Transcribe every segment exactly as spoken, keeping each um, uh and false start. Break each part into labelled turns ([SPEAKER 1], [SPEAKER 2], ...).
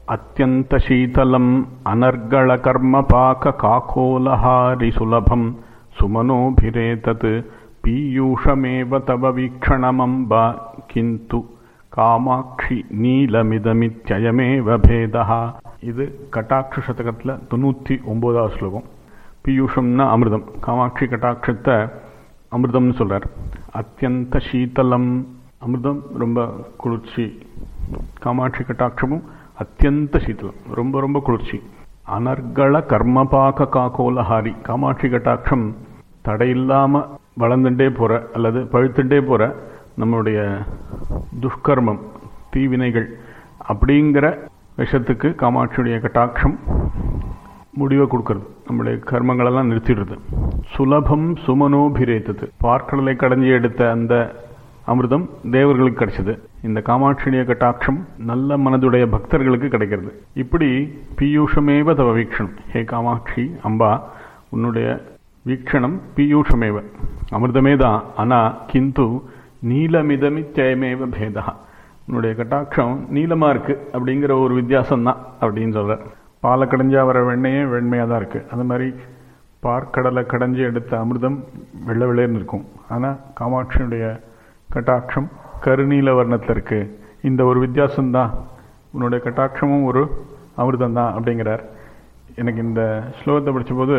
[SPEAKER 1] அத்யந்த சீதலம் அனர்கள கர்ம பாக காகோலஹாரி சுலபம் சுமனோபிரேதத் பீயூஷமேவ தவ வீக்ஷணமம்பா கிந்து காமாட்சி நீலமிதமித்யயமேவ பேதஹா. இது கட்டாட்ச சதகத்தில் தொண்ணூற்றி ஒன்பதாவது ஸ்லோகம். பீயூஷம்னா அமிர்தம், காமாட்சி கட்டாட்சத்தை அமிர்தம்னு சொல்றார். அத்தியந்த சீதலம், அமிர்தம் ரொம்ப குளிர்ச்சி, காமாட்சி கட்டாட்சமும் அத்தியந்த சீதலம், ரொம்ப ரொம்ப குளிர்ச்சி. அனர்கள கர்மபாக காகோலஹாரி, காமாட்சி கட்டாட்சம் தடையில்லாம வளர்ந்துட்டே போற அல்லது பழுத்துட்டே போற நம்முடைய துஷ்கர்மம் தீவினைகள் அப்படிங்கிற விஷத்துக்கு காமாட்சியுடைய கட்டாட்சம் முடிவை கொடுக்கறது, நம்முடைய கர்மங்களெல்லாம் நிறுத்திடுறது. சுலபம் சுமனோபிரேத்தது, பார்க்கடலை கடைஞ்சி எடுத்த அந்த அமிர்தம் தேவர்களுக்கு கிடைச்சது. இந்த காமாட்சியுடைய கட்டாட்சம் நல்ல மனதுடைய பக்தர்களுக்கு கிடைக்கிறது. இப்படி பீயூஷமேவ தவ வீக்ஷணம், ஹே காமாட்சி அம்பா, உன்னுடைய வீக்ஷணம் பீயூஷமேவ அமிர்தமே தான். ஆனா கிந்து நீலமிதமித்யயமேவ பேதா, உன்னுடைய கட்டாட்சம் நீளமா இருக்கு அப்படிங்கிற ஒரு வித்தியாசம் தான் அப்படின்னு சொல்ற. பாலை கடைஞ்சா வர வெண்ணையே வெண்மையாக தான் இருக்கு. அந்த மாதிரி பார்க்கடலை கடைஞ்சி எடுத்த அமிர்தம் வெள்ளை வெள்ளைன்னு இருக்கும். ஆனால் காமாட்சியுடைய கட்டாட்சம் கருநீல வர்ணத்தில் இருக்கு. இந்த ஒரு வித்தியாசம்தான், உன்னுடைய கட்டாட்சமும் ஒரு அமிர்தம் தான் அப்படிங்கிறார். எனக்கு இந்த ஸ்லோகத்தை படித்தபோது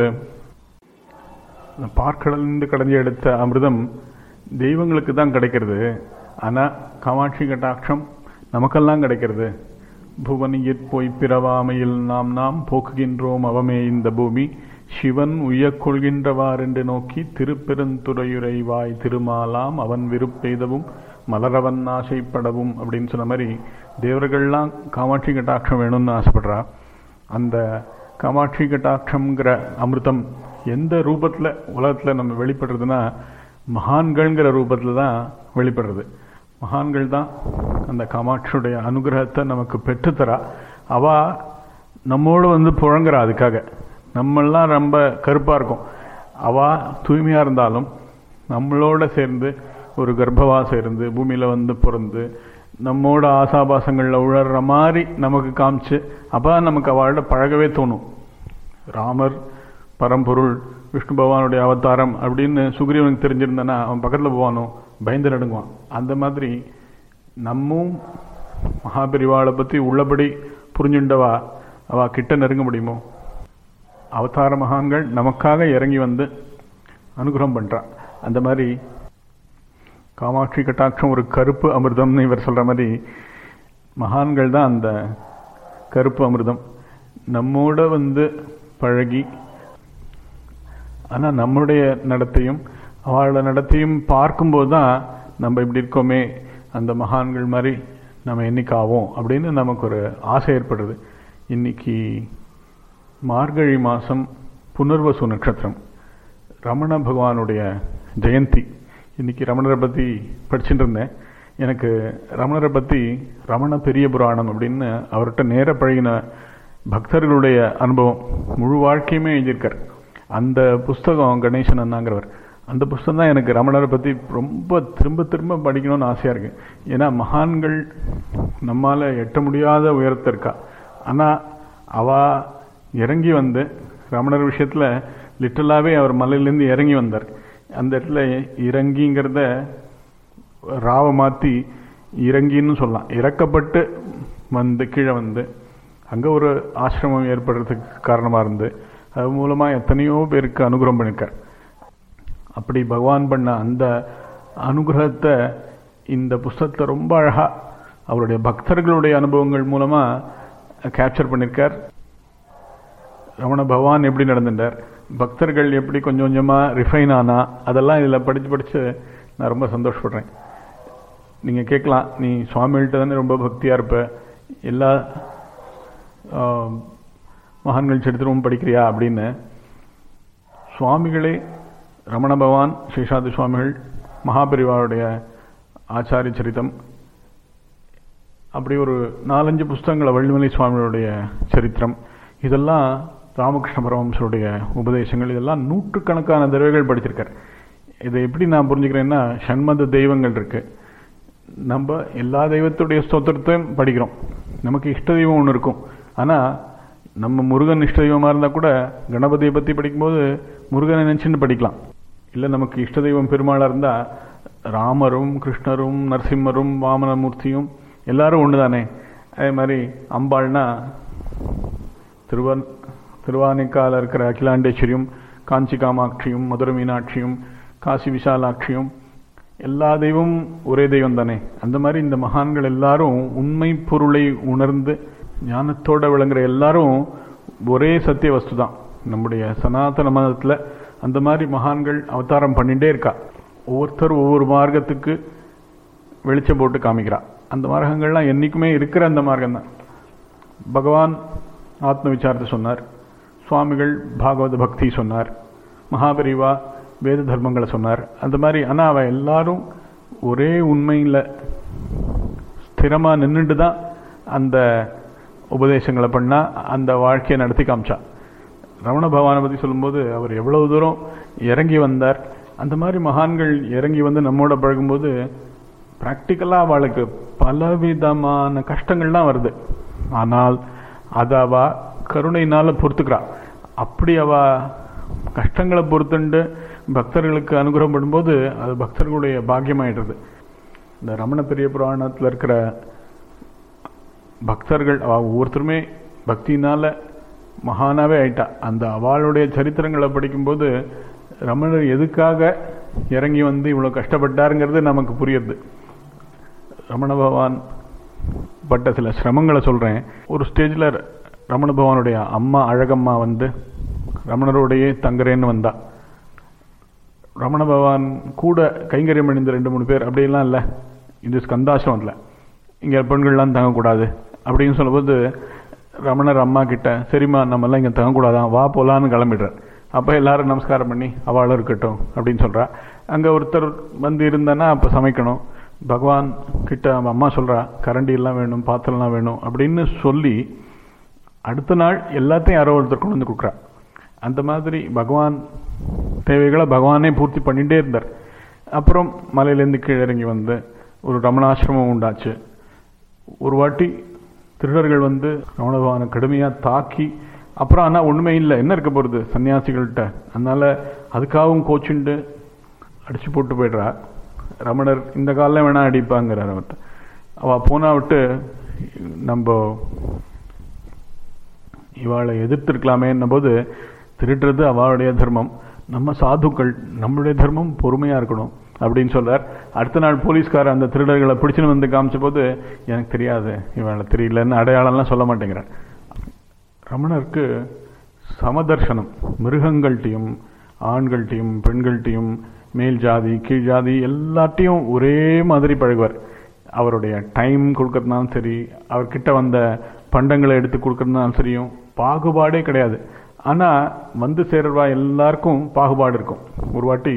[SPEAKER 1] பார்க்கடலிருந்து கடைஞ்சி எடுத்த அமிர்தம் தெய்வங்களுக்கு தான் கிடைக்கிறது, ஆனால் காமாட்சி கட்டாட்சம் நமக்கெல்லாம் கிடைக்கிறது. புவனியிற் போய் பிறவாமையில் நாம் நாம் போக்குகின்றோம் அவமே இந்த பூமி, சிவன் உய்யக் கொள்கின்றவாறென்று நோக்கி திருப்பெருந்துறையுறைவாய் திருமாலாம் அவன் விருப்பெய்தவும் மலரவன் ஆசைப்படவும் அப்படின்னு சொன்ன மாதிரி தேவர்கள்லாம் காமாட்சி கட்டாட்சம் வேணும்னு ஆசைப்படுறா. அந்த காமாட்சி கட்டாட்சம்ங்கிற அமிர்தம் எந்த ரூபத்தில் உலகத்தில் நம்ம வெளிப்படுறதுன்னா மகான்கள்ங்கிற ரூபத்தில் தான் வெளிப்படுறது. மகான்கள் தான் அந்த காமாட்சியுடைய அனுகிரகத்தை நமக்கு பெற்றுத்தரா. அவ நம்மோடு வந்து புழங்குறா. அதுக்காக நம்மெல்லாம் ரொம்ப கருப்பாக இருக்கும், அவ தூய்மையாக இருந்தாலும் நம்மளோட சேர்ந்து ஒரு கர்ப்பவாசம் இருந்து பூமியில் வந்து பிறந்து நம்மோட ஆசாபாசங்களில் உழற மாதிரி நமக்கு காமிச்சு அப்போ நமக்கு அவளோட பழகவே தோணும். ராமர் பரம்பொருள் விஷ்ணு பகவானுடைய அவதாரம் அப்படின்னு சுக்ரீவனுக்கு தெரிஞ்சிருந்தானா அவன் பக்கத்தில் போவானோ, பயந்து நடுங்குவான். அந்த மாதிரி நம்மும் மகாபெரிவாளை பற்றி உள்ளபடி புரிஞ்சுண்டவா அவ கிட்ட நெருங்க முடியுமோ? அவதார மகான்கள் நமக்காக இறங்கி வந்து அனுகிரகம் பண்றான். அந்த மாதிரி காமாட்சி கட்டாட்சம் ஒரு கருப்பு அமிர்தம்னு இவர் சொல்ற மாதிரி மகான்கள் தான் அந்த கருப்பு அமிர்தம். நம்மோட வந்து பழகி, ஆனால் நம்முடைய நடத்தையும் அவளோட நடத்தையும் பார்க்கும்போது தான் நம்ம இப்படி இருக்கோமே, அந்த மகான்கள் மாதிரி நம்ம என்னைக்கு ஆவோம் அப்படின்னு நமக்கு ஒரு ஆசை ஏற்படுறது. இன்னைக்கு மார்கழி மாதம் புனர்வசு நட்சத்திரம், ரமண பகவானுடைய ஜெயந்தி. இன்னைக்கு ரமணரை பற்றி படிச்சுட்டு இருந்தேன். எனக்கு ரமணரை பற்றி ரமண பெரிய புராணம் அப்படின்னு அவர்கிட்ட நேர பழகின பக்தர்களுடைய அனுபவம் முழு வாழ்க்கையுமே எழுதியிருக்கார். அந்த புஸ்தகம் கணேசன் அண்ணாங்கிறவர், அந்த புஸ்தகம் தான் எனக்கு ரமணரை பற்றி ரொம்ப திரும்ப திரும்ப படிக்கணும்னு ஆசையாக இருக்கு. ஏன்னா மகான்கள் நம்மால் எட்ட முடியாத உயரத்தை இருக்கா, ஆனால் அவ இறங்கி வந்து ரமணர் விஷயத்தில் லிட்டரலாகவே அவர் மலையிலேருந்து இறங்கி வந்தார். அந்த இடத்துல இறங்கிங்கிறத ராவை மாற்றி இறங்கின்னு சொல்லலாம். இறக்கப்பட்டு வந்து கீழே வந்து அங்கே ஒரு ஆசிரமம் ஏற்படுறதுக்கு காரணமாக இருந்து அது மூலமாக எத்தனையோ பேருக்கு அனுகிரகம் பண்ணியிருக்கார். அப்படி பகவான் பண்ண அந்த அனுகிரகத்தை இந்த புஸ்தகத்தை ரொம்ப அழகாக அவருடைய பக்தர்களுடைய அனுபவங்கள் மூலமாக கேப்சர் பண்ணியிருக்கார். ரமண பகவான் எப்படி நடந்துட்டார், பக்தர்கள் எப்படி கொஞ்சம் கொஞ்சமாக ரிஃபைன் ஆனா, அதெல்லாம் இதில் படித்து படித்து நான் ரொம்ப சந்தோஷப்படுறேன். நீங்கள் கேட்கலாம், நீ சுவாமிகிட்ட தானே ரொம்ப பக்தியாக இருப்ப, எல்லா மகான்கள் சரித்திரமும் படிக்கிறியா அப்படின்னு. சுவாமிகளே ரமண பகவான், சேஷாதி சுவாமிகள், மகாபெரிவாருடைய ஆச்சாரிய சரித்தம், அப்படி ஒரு நாலஞ்சு புஸ்தகங்களை, வள்ளிமலை சுவாமிகளுடைய சரித்திரம், இதெல்லாம் ராமகிருஷ்ண பரமஹம்சருடைய உபதேசங்கள், இதெல்லாம் நூற்றுக்கணக்கான தடவைகள் படிச்சிருக்கார். இதை எப்படி நான் புரிஞ்சுக்கிறேன்னா, ஷண்மத தெய்வங்கள் இருக்கு, நம்ம எல்லா தெய்வத்துடைய ஸ்தோத்திரத்தையும் படிக்கிறோம். நமக்கு இஷ்ட தெய்வம் ஒன்று இருக்கும், ஆனால் நம்ம முருகன் இஷ்ட தெய்வமாக இருந்தால் கூட கணபதியை பற்றி படிக்கும்போது முருகனை நினச்சின்னு படிக்கலாம். இல்லை நமக்கு இஷ்ட தெய்வம் பெருமாளாக இருந்தால் ராமரும் கிருஷ்ணரும் நரசிம்மரும் வாமனமூர்த்தியும் எல்லாரும் ஒன்று தானே. அதே மாதிரி அம்பாள்னா திருவன் திருவானைக்கால இருக்கிற அகிலாண்டேஸ்வரியும் காஞ்சி காமாட்சியும் மதுரை மீனாட்சியும் காசி விசாலாட்சியும் எல்லா தெய்வமும் ஒரே தெய்வம் தானே. அந்த மாதிரி இந்த மகான்கள் எல்லாரும் உண்மை பொருளை உணர்ந்து ஞானத்தோடு விளங்குற எல்லாரும் ஒரே சத்திய வஸ்து தான். நம்முடைய சனாதன மதத்தில் அந்த மாதிரி மகான்கள் அவதாரம் பண்ணிகிட்டே இருக்கா. ஒவ்வொருத்தர் ஒவ்வொரு மார்க்கத்துக்கு வெளிச்சம் போட்டு காமிக்கிறா. அந்த மார்க்கங்கள்லாம் என்றைக்குமே இருக்கிற அந்த மார்க்கம் தான். பகவான் ஆத்ம விசாரத்தை சொன்னார், சுவாமிகள் பாகவத பக்தி சொன்னார், மகாபரிவா வேத தர்மங்களை சொன்னார். அந்த மாதிரி ஆனால் அவள் எல்லாரும் ஒரே உண்மையில் ஸ்திரமாக நின்றுட்டு தான் அந்த உபதேசங்களை பண்ணால் அந்த வாழ்க்கையை நடத்தி காமிச்சா. ரமண பகவானை பற்றி சொல்லும்போது அவர் எவ்வளவு தூரம் இறங்கி வந்தார். அந்த மாதிரி மகான்கள் இறங்கி வந்து நம்மோட பழகும்போது ப்ராக்டிக்கலாக அவளுக்கு பலவிதமான கஷ்டங்கள்லாம் வருது. ஆனால் அதை அவள் கருணையினால் பொறுத்துக்கிறா. அப்படி அவள் கஷ்டங்களை பொறுத்துண்டு பக்தர்களுக்கு அனுகிரகம் பண்ணும்போது அது பக்தர்களுடைய பாக்கியமாயிடுறது. இந்த ரமண பெரிய புராணத்தில் இருக்கிற பக்தர்கள் அவள் ஒவ்வொருத்தருமே பக்தினால் மகானாவே ஆயிட்டா. அந்த அவளுடைய சரித்திரங்களை படிக்கும்போது ரமணர் எதுக்காக இறங்கி வந்து இவ்வளோ கஷ்டப்பட்டாருங்கிறது நமக்கு புரியுது. ரமண பகவான் பட்ட சில சிரமங்களை சொல்கிறேன். ஒரு ஸ்டேஜில் ரமண பகவானுடைய அம்மா அழகம்மா வந்து ரமணரோடையே தங்குறேன்னு வந்தா. ரமண பகவான் கூட கைங்கரியம் அணிந்த ரெண்டு மூணு பேர் அப்படியெல்லாம் இல்லை, இது ஸ்கந்தாசிரமத்தில் இங்கே பெண்கள்லாம் தங்கக்கூடாது அப்படின்னு சொல்லும்போது ரமணர் அம்மா கிட்ட சரிம்மா நம்மெல்லாம் இங்கே தங்கக்கூடாதான், வா போலான்னு கிளம்பிடுறார். அப்போ எல்லாரும் நமஸ்காரம் பண்ணி அவளும் இருக்கட்டும் அப்படின்னு சொல்கிறா. அங்கே ஒருத்தர் வந்து இருந்தானா அப்போ சமைக்கணும். பகவான் கிட்ட அவன் அம்மா சொல்கிறா கரண்டியெல்லாம் வேணும், பாத்திரம்லாம் வேணும் அப்படின்னு சொல்லி அடுத்த நாள் எல்லாத்தையும் யாரோ ஒருத்தர் கொண்டு வந்து கொடுக்குறா. அந்த மாதிரி பகவான் தேவைகளை பகவானே பூர்த்தி பண்ணிகிட்டே இருந்தார். அப்புறம் மலையிலேருந்து கீழே இறங்கி வந்து ஒரு ரமணாசிரமம் உண்டாச்சு. ஒரு வாட்டி திருடர்கள் வந்து ரமண பகவானை கடுமையாக தாக்கி அப்புறம் ஆனால் ஒன்றுமே இல்லை, என்ன இருக்க போகிறது சன்னியாசிகள்கிட்ட, அதனால் அதுக்காகவும் கோச்சுண்டு அடித்து போட்டு போய்ட்றா. ரமணர் இந்த காலில் வேணால் அடிப்பாங்கிறார் அவர்கிட்ட. அவள் போனா விட்டு நம்ம இவாளை எதிர்த்திருக்கலாமேன்னும் போது திருடுறது அவளுடைய தர்மம், நம்ம சாதுக்கள் நம்மளுடைய தர்மம் பொறுமையாக இருக்கணும் அப்படின்னு சொல்கிறார். அடுத்த நாள் போலீஸ்கார அந்த திருடர்களை பிடிச்சின்னு வந்து காமிச்ச போது எனக்கு தெரியாது இவளை தெரியலன்னு அடையாளம்லாம் சொல்ல மாட்டேங்கிறார். ரமணருக்கு சமதர்சனம், மிருகங்கள்கிட்டையும் ஆண்கள்கிட்டையும் பெண்கள்கிட்டையும் மேல் ஜாதி கீழ் ஜாதி எல்லாத்தையும் ஒரே மாதிரி பழகுவார். அவருடைய டைம் கொடுக்கறதுனாலும் சரி, அவர்கிட்ட வந்த பண்டங்களை எடுத்து கொடுக்கறதுனாலும் சரியும் பாகுபாடே கிடையாது. ஆனால் வந்து சேர்வா எல்லாருக்கும் பாகுபாடு இருக்கும். ஒரு வாட்டி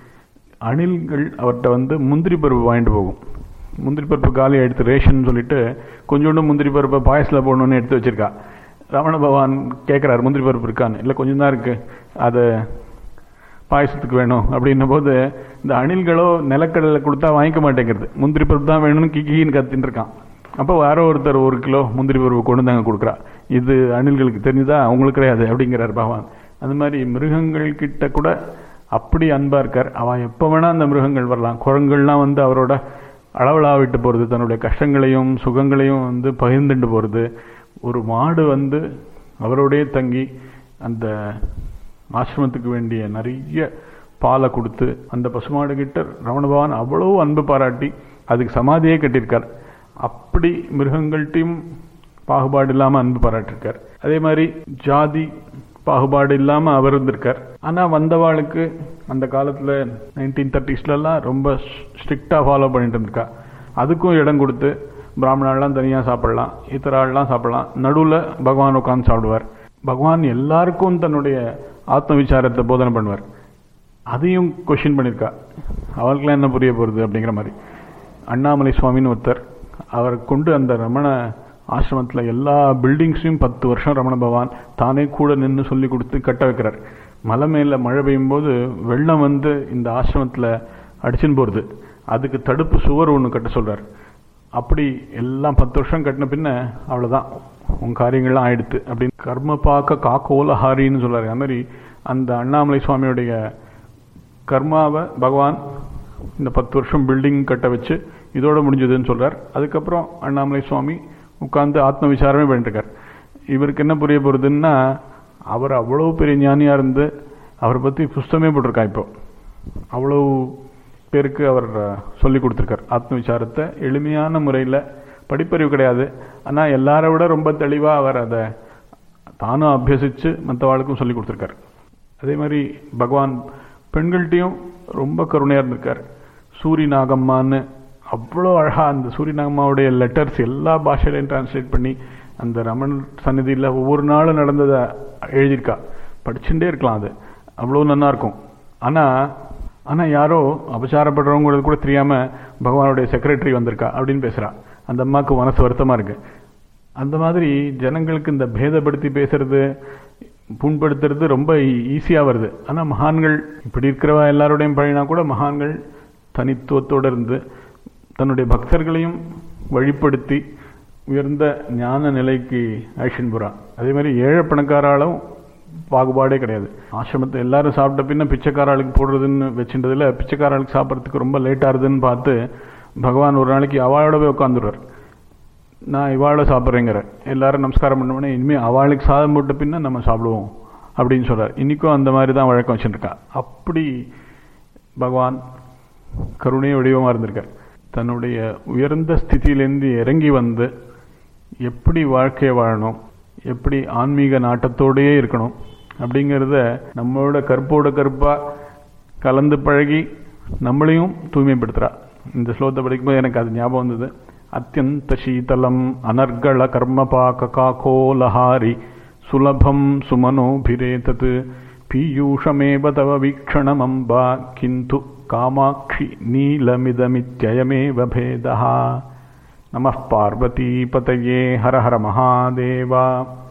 [SPEAKER 1] அணில்கள் அவர்கிட்ட வந்து முந்திரி பருப்பு வாங்கிட்டு போகும். முந்திரி பருப்பு காலியாக எடுத்து ரேஷன் சொல்லிட்டு கொஞ்சோண்டு முந்திரி பருப்பை பாயசில் போடணுன்னு எடுத்து வச்சிருக்கா. ரமண பகவான் கேட்குறாரு முந்திரி பருப்பு இருக்கான்னு. இல்லை கொஞ்சம் தான் இருக்குது, அதை பாயசத்துக்கு வேணும் அப்படின்னும் போது இந்த அணில்களோ நிலக்கடலை கொடுத்தா வாங்கிக்க மாட்டேங்கிறது, முந்திரி பருப்பு தான் வேணும்னு கிக்கின்னு கத்தின்னு இருக்கான். அப்போ வேற ஒருத்தர் ஒரு கிலோ முந்திரி பருப்பு கொண்டு தாங்க கொடுக்குறா. இது அணில்களுக்கு தெரிஞ்சுதா, அவங்களுக்கு கிடையாது அப்படிங்கிறார் பகவான். அந்த மாதிரி மிருகங்கள் கிட்ட கூட அப்படி அன்பாக இருக்கார். அவன் எப்போ வேணால் அந்த மிருகங்கள் வரலாம். குரங்குகள்லாம் வந்து அவரோட அளவலா விட்டு போகிறது, தன்னுடைய கஷ்டங்களையும் சுகங்களையும் வந்து பகிர்ந்துட்டு போகிறது. ஒரு மாடு வந்து அவரோடய தங்கி அந்த ஆசிரமத்துக்கு வேண்டிய நிறைய பாலை கொடுத்து அந்த பசுமாடு கிட்ட ரமண பகவான் அவ்வளோ அன்பு பாராட்டி அதுக்கு சமாதியே கட்டியிருக்கார். அப்படி மிருகங்கள்ட்டையும் பாகுபாடு இல்லாமல் அன்பு பாராட்டிருக்கார். அதே மாதிரி ஜாதி பாகுபாடு இல்லாமல் அவர் இருந்திருக்கார். ஆனால் வந்தவாளுக்கு அந்த காலத்தில் நைன்டீன் தேர்ட்டிஸ்லாம் ரொம்ப ஸ்ட்ரிக்டாக ஃபாலோ பண்ணிட்டு இருந்திருக்கா. அதுக்கும் இடம் கொடுத்து பிராமணாலாம் தனியாக சாப்பிடலாம், இத்தர ஆள்லாம் சாப்பிடலாம், நடுவில் பகவான் உட்காந்து சாப்பிடுவார். பகவான் எல்லாருக்கும் தன்னுடைய ஆத்ம விசாரத்தை போதனை பண்ணுவார். அதையும் கொஷின் பண்ணியிருக்கா, அவளுக்கெல்லாம் என்ன புரிய போகிறது அப்படிங்கிற மாதிரி. அண்ணாமலை சுவாமின்னு ஒருத்தர், அவரை கொண்டு அந்த ரமண ஆசிரமத்தில் எல்லா பில்டிங்ஸையும் பத்து வருஷம் ரமண பகவான் தானே கூட நின்று சொல்லி கொடுத்து கட்ட வைக்கிறார். மலை மேலே மழை பெய்யும் போது வெள்ளம் வந்து இந்த ஆசிரமத்தில் அடிச்சுன்னு போகிறது, அதுக்கு தடுப்பு சுவர் ஒன்று கட்ட சொல்கிறார். அப்படி எல்லாம் பத்து வருஷம் கட்டின பின்ன அவ்வளோதான், உன் காரியங்கள்லாம் ஆயிடுத்து அப்படின்னு கர்ம பாக்க காக்கோலஹாரின்னு சொல்றாரு. அது மாதிரி அந்த அண்ணாமலை சுவாமியுடைய கர்மாவை பகவான் இந்த பத்து வருஷம் பில்டிங் கட்ட வச்சு இதோட முடிஞ்சதுன்னு சொல்றார். அதுக்கப்புறம் அண்ணாமலை சுவாமி உட்கார்ந்து ஆத்ம விசாரமே பண்ணிட்டு இருக்கார். இவருக்கு என்ன புரிய போறதுன்னா, அவர் அவ்வளவு பெரிய ஞானியா இருந்து அவரை பத்தி புஸ்தகமே போட்டிருக்கா. இப்போ அவ்வளவு பேருக்கு அவர் சொல்லி கொடுத்துருக்கார் ஆத்ம விசாரத்தை எளிமையான முறையில். படிப்பறிவு கிடையாது, ஆனால் எல்லாரை விட ரொம்ப தெளிவாக அவர் அதை தானும் அபியசித்து மற்றவாளுக்கும் சொல்லி கொடுத்துருக்கார். அதே மாதிரி பகவான் பெண்கள்கிட்டையும் ரொம்ப கருணையாக இருந்திருக்கார். சூரி நாகம்மான்னு அவ்வளோ அழகாக அந்த சூரிய நாகம்மாவுடைய லெட்டர்ஸ் எல்லா பாஷையிலையும் டிரான்ஸ்லேட் பண்ணி அந்த ரமண சந்நிதியில் ஒவ்வொரு நாளும் நடந்ததை எழுதியிருக்கா. படிச்சுட்டே இருக்கலாம், அது அவ்வளோ நல்லா இருக்கும். ஆனால் ஆனால் யாரோ அபச்சாரப்படுறவங்கிறது கூட தெரியாமல் பகவானுடைய செக்ரட்டரி வந்திருக்கா அப்படின்னு பேசுகிறா. அந்த அம்மாவுக்கு மனசு வருத்தமாக இருக்கு. அந்த மாதிரி ஜனங்களுக்கு இந்த பேதப்படுத்தி பேசுறது, புண்படுத்துறது ரொம்ப ஈஸியாக வருது. ஆனால் மகான்கள் இப்படி இருக்கிறவா எல்லாரோடையும் பழகினா கூட மகான்கள் தனித்துவத்தோடு இருந்து தன்னுடைய பக்தர்களையும் வழிப்படுத்தி உயர்ந்த ஞான நிலைக்கு அழிச்சின்னு போகிறான். அதே மாதிரி ஏழை பணக்காராலும் பாகுபாடே கிடையாது. ஆசிரமத்தை எல்லாரும் சாப்பிட்ட பின்ன பிச்சைக்காராளுக்கு போடுறதுன்னு வச்சுட்டதில் பிச்சைக்காராளுக்கு சாப்பிட்றதுக்கு ரொம்ப லேட் ஆகுதுன்னு பார்த்து பகவான் ஒரு நாளைக்கு அவளோட போய் உட்காந்துருவார். நான் இவாளை சாப்பிட்றேங்கிற எல்லாரும் நமஸ்காரம் பண்ணோடனே இனிமேல் அவளுக்கு சாதம் போட்ட பின்ன நம்ம சாப்பிடுவோம் அப்படின்னு சொல்கிறார். இன்றைக்கும் அந்த மாதிரி தான் வழக்கம் வச்சுருக்கா. அப்படி பகவான் கருணை வடிவமாக இருந்திருக்கார். தன்னுடைய உயர்ந்த ஸ்திதியிலேருந்து இறங்கி வந்து எப்படி வாழ்க்கையை வாழணும், எப்படி ஆன்மீக நாட்டத்தோடையே இருக்கணும் அப்படிங்கிறத நம்மளோட கற்போட கற்பாக கலந்து பழகி நம்மளையும் தூய்மைப்படுத்துகிறா. இந்த ஸ்லோகத்தை படிக்கும்போது எனக்கு அது ஞாபகம் வந்தது. அத்தியந்த சீதலம் அனர்கல கர்மபாக காக்கோலஹாரி சுலபம் சுமனோபிரேதத் பீயூஷமேவ தவ வீக்ஷணமம்பா கிந்து காமாட்சி நீலமிதமித்யயமேவ பேதஹ. நமः பார்வதி பதயே ஹர ஹர மகாதேவா.